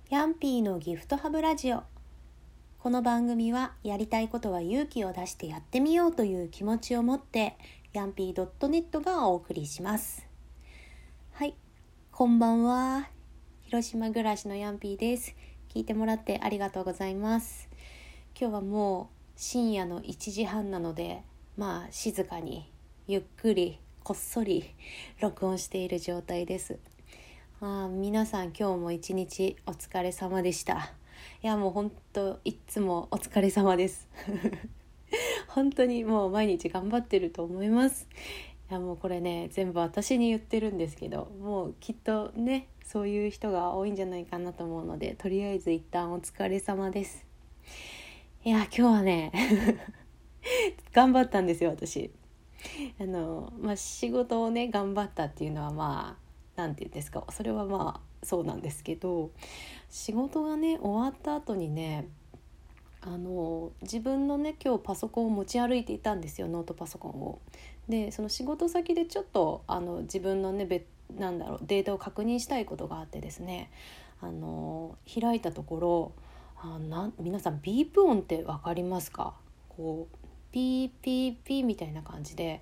ヤンピーのギフトハブラジオ。この番組はやりたいことは勇気を出してやってみようという気持ちを持ってヤンピー .net がお送りします。はい、こんばんは。広島暮らしのヤンピーです。聞いてもらってありがとうございます。今日はもう深夜の1時半なので、静かにゆっくりこっそり録音している状態です。皆さん今日も一日お疲れ様でした。もう本当いつもお疲れ様です本当にもう毎日頑張ってると思います。もうこれね、全部私に言ってるんですけど、もうきっとね、そういう人が多いんじゃないかなと思うので、とりあえず一旦お疲れ様です。今日はね頑張ったんですよ、私。仕事をね頑張ったっていうのはなんて言うんですか、それはそうなんですけど、仕事がね終わった後にね、自分のね今日パソコンを持ち歩いていたんですよ、ノートパソコンを。でその仕事先でちょっと自分のねデータを確認したいことがあってですね、開いたところ、皆さんビープ音って分かりますか？こうピーピーピーみたいな感じで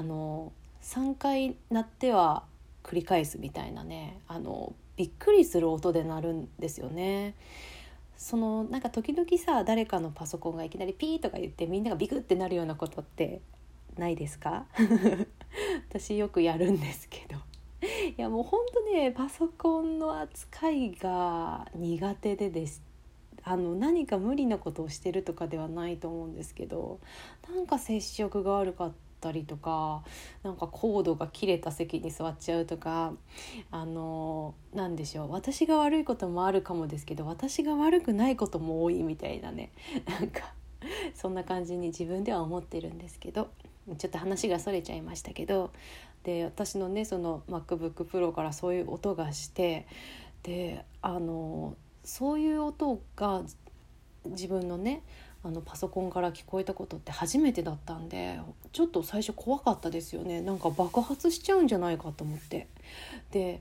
3回鳴っては繰り返すみたいなね、びっくりする音で鳴るんですよね。なんか時々さ、誰かのパソコンがいきなりピーとか言ってみんながビクってなるようなことってないですか？私よくやるんですけど、もうほんとね、パソコンの扱いが苦手でです。何か無理なことをしてるとかではないと思うんですけど、なんか接触が悪かったりとか、なんかコードが切れた席に座っちゃうとか、なんでしょう、私が悪いこともあるかもですけど、私が悪くないことも多いみたいなね、なんかそんな感じに自分では思ってるんですけど、ちょっと話がそれちゃいましたけど、で私のねその MacBook Pro からそういう音がして、でそういう音が自分のねパソコンから聞こえたことって初めてだったんで、ちょっと最初怖かったですよね。なんか爆発しちゃうんじゃないかと思って。で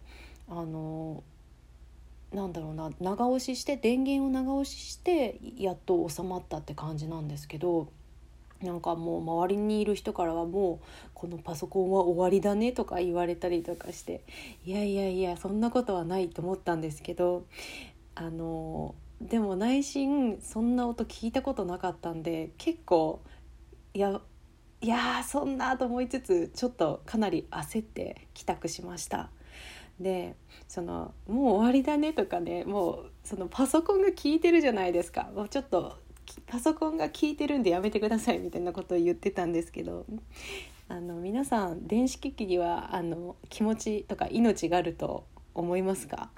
長押しして電源を長押ししてやっと収まったって感じなんですけど、なんかもう周りにいる人からはもうこのパソコンは終わりだねとか言われたりとかして、いやそんなことはないと思ったんですけど、でも内心そんな音聞いたことなかったんで、結構いやそんなと思いつつ、ちょっとかなり焦って帰宅しました。でもう終わりだねとかね、もうそのパソコンが聞いてるじゃないですか、もうちょっとパソコンが聞いてるんでやめてくださいみたいなことを言ってたんですけど、皆さん電子機器には気持ちとか命があると思いますか？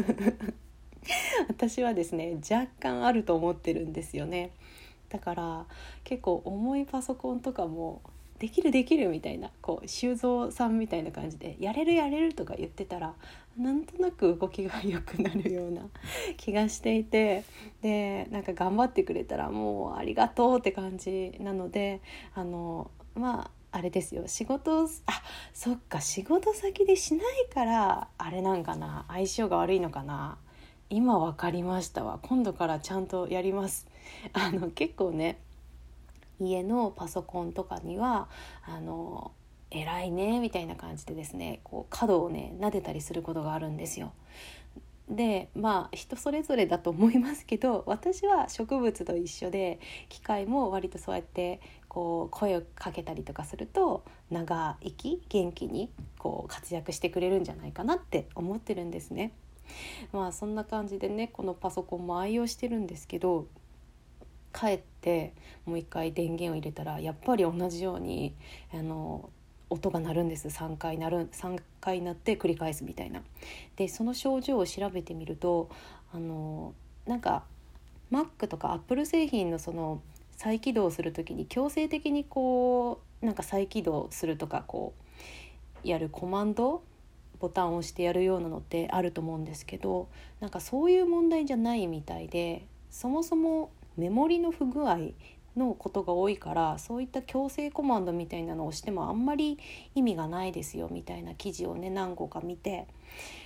私はですね、若干あると思ってるんですよね。だから結構重いパソコンとかもできるみたいな、修造さんみたいな感じでやれるとか言ってたら、なんとなく動きが良くなるような気がしていて、でなんか頑張ってくれたらもうありがとうって感じなので、あれですよ、仕事先でしないからあれなんかな、相性が悪いのかな。今分かりましたわ。今度からちゃんとやります。結構ね、家のパソコンとかには偉いねみたいな感じでですね、角をね撫でたりすることがあるんですよ。で人それぞれだと思いますけど、私は植物と一緒で、機械も割とそうやって声をかけたりとかすると長生き元気に活躍してくれるんじゃないかなって思ってるんですね。そんな感じでね、このパソコンも愛用してるんですけど、帰ってもう一回電源を入れたらやっぱり同じように音が鳴るんです。3回鳴って繰り返すみたいな。でその症状を調べてみると、なんか Mac とか Apple 製品のその再起動するときに強制的になんか再起動するとかやるコマンドボタンを押してやるようなのってあると思うんですけど、なんかそういう問題じゃないみたいで、そもそもメモリの不具合のことが多いから、そういった強制コマンドみたいなのを押してもあんまり意味がないですよみたいな記事をね何個か見て、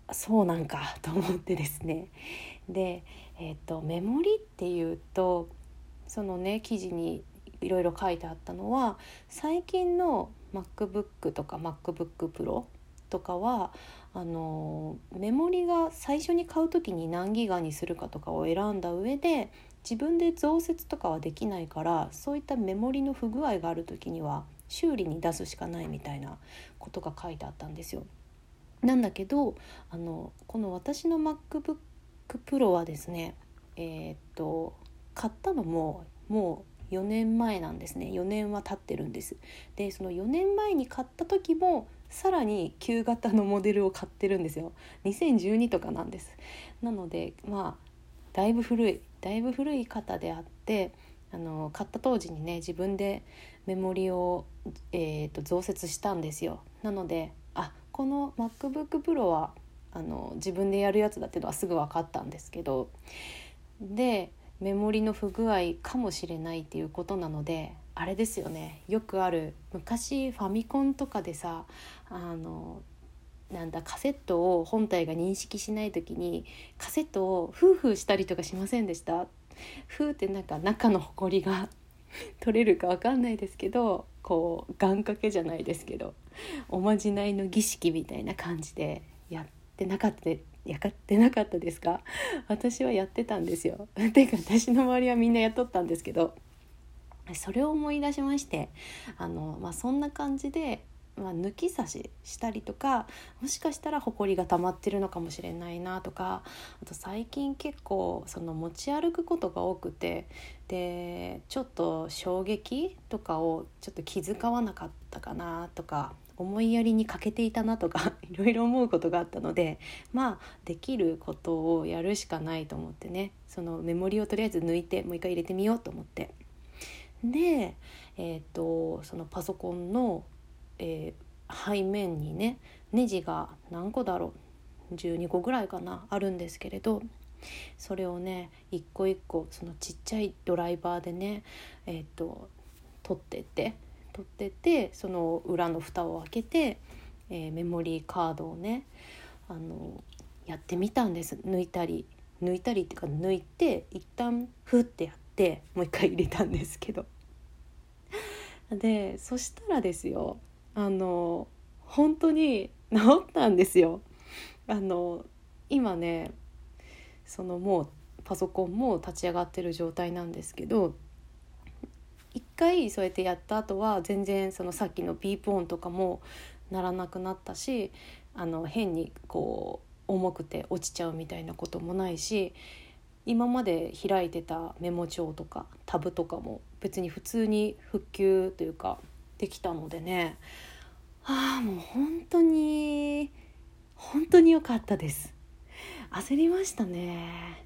そうなんかと思ってですね。で、メモリっていうとそのね記事にいろいろ書いてあったのは、最近の MacBook とか MacBook Pro とかはメモリが最初に買う時に何ギガにするかとかを選んだ上で、自分で増設とかはできないから、そういったメモリの不具合がある時には修理に出すしかないみたいなことが書いてあったんですよ。なんだけどこの私の MacBook Pro はですね、買ったのもう4年前なんですね。4年は経ってるんです。でその4年前に買った時もさらに旧型のモデルを買ってるんですよ。2012とかなんです。なのでだいぶ古い型であって、買った当時にね自分でメモリを、増設したんですよ。なのでこの MacBook Pro は自分でやるやつだっていうのはすぐ分かったんですけど、でメモリの不具合かもしれないっていうことなので、あれですよね、よくある昔ファミコンとかでさカセットを本体が認識しない時にカセットをフーフーしたりとかしませんでした？フーって中のホコリが取れるか分かんないですけど、こう願掛けじゃないですけどおまじないの儀式みたいな感じでやってなかったですか？私はやってたんですよ。てか私の周りはみんなやっとったんですけど、それを思い出しまして、そんな感じで、抜き差ししたりとか、もしかしたらホコリが溜まってるのかもしれないなとか、あと最近結構持ち歩くことが多くて、でちょっと衝撃とかをちょっと気遣わなかったかなとか、思いやりに欠けていたなとかいろいろ思うことがあったので、できることをやるしかないと思ってね、そのメモリをとりあえず抜いてもう一回入れてみようと思って、で、そのパソコンの、背面にねネジが何個だろう、12個ぐらいかなあるんですけれど、それをね一個一個そのちっちゃいドライバーでね、取ってってその裏の蓋を開けて、メモリーカードをねやってみたんです。抜いたりっていうか、抜いて一旦フッてやってもう一回入れたんですけど、でそしたらですよ、本当に治ったんですよ。今ねもうパソコンも立ち上がってる状態なんですけど、一回そうやってやった後は全然さっきのビープ音とかも鳴らなくなったし、変にこう重くて落ちちゃうみたいなこともないし、今まで開いてたメモ帳とかタブとかも別に普通に復旧というかできたのでね、もう本当に良かったです。焦りましたね。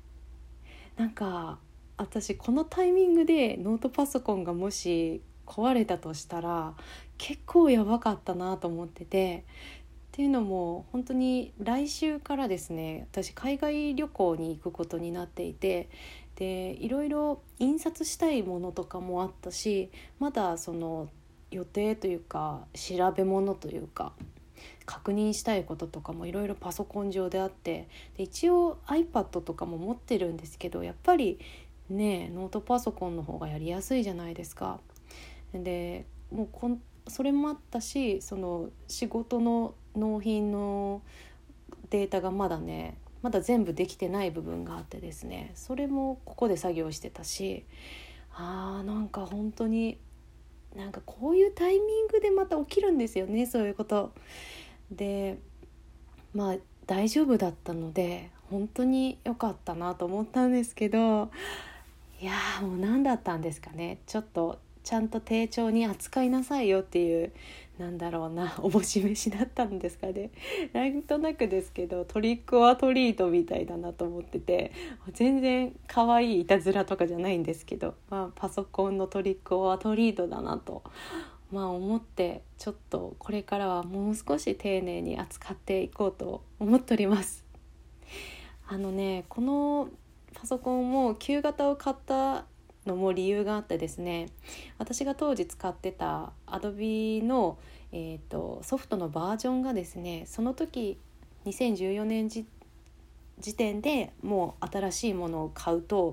私このタイミングでノートパソコンがもし壊れたとしたら結構やばかったなと思ってて、っていうのも本当に来週からですね、私海外旅行に行くことになっていて、でいろいろ印刷したいものとかもあったし、まだ予定というか調べ物というか確認したいこととかもいろいろパソコン上であって、で一応 iPad とかも持ってるんですけど、やっぱりねノートパソコンの方がやりやすいじゃないですか。でもうそれもあったし、仕事の納品のデータがまだ全部できてない部分があってですね、それもここで作業してたし、本当にこういうタイミングでまた起きるんですよね、そういうことで。大丈夫だったので本当に良かったなと思ったんですけど、いやもう何だったんですかね、ちょっとちゃんと丁重に扱いなさいよっていうおぼし飯だったんですかね。なんとなくですけどトリックオアトリートみたいだなと思ってて、全然可愛いいたずらとかじゃないんですけど、パソコンのトリックオアトリートだなと思って、ちょっとこれからはもう少し丁寧に扱っていこうと思っております。このパソコンも旧型を買ったのも理由があってですね、私が当時使ってた Adobe の、ソフトのバージョンがですね、その時 2014年時点でもう新しいものを買うと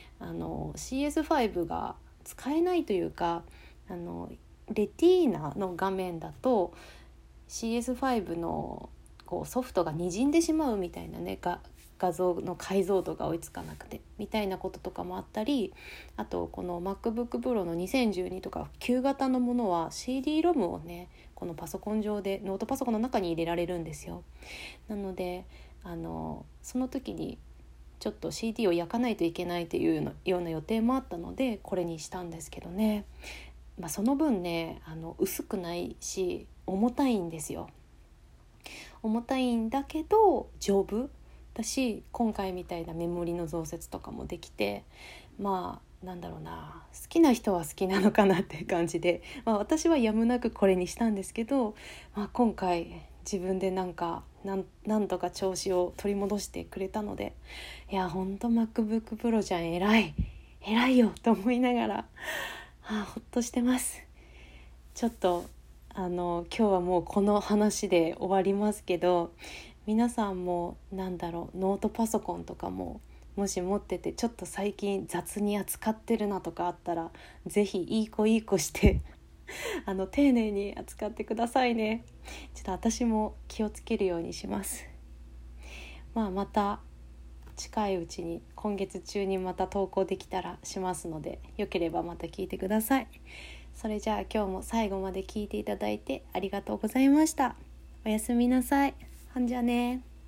CS5 が使えないというか、レティーナの画面だと CS5 のこうソフトがにじんでしまうみたいなね、画像の解像度が追いつかなくてみたいなこととかもあったり、あとこの MacBook Pro の2012とか旧型のものは CD-ROM をねこのパソコン上でノートパソコンの中に入れられるんですよ。なのでその時にちょっと CD を焼かないといけないというような予定もあったのでこれにしたんですけどね、その分ね薄くないし重たいんですよ。重たいんだけど丈夫だし、今回みたいなメモリの増設とかもできて、なんだろうな、好きな人は好きなのかなっていう感じで、私はやむなくこれにしたんですけど、今回自分でなんとか調子を取り戻してくれたので、いやほんと MacBook Pro じゃん、偉いよと思いながら、ほっとしてます。ちょっと今日はもうこの話で終わりますけど、皆さんもノートパソコンとかももし持っててちょっと最近雑に扱ってるなとかあったら、ぜひいい子して丁寧に扱ってくださいね。ちょっと私も気をつけるようにします。また近いうちに今月中にまた投稿できたらしますので、よければまた聞いてください。それじゃあ今日も最後まで聞いていただいてありがとうございました。おやすみなさい。ほんじゃね。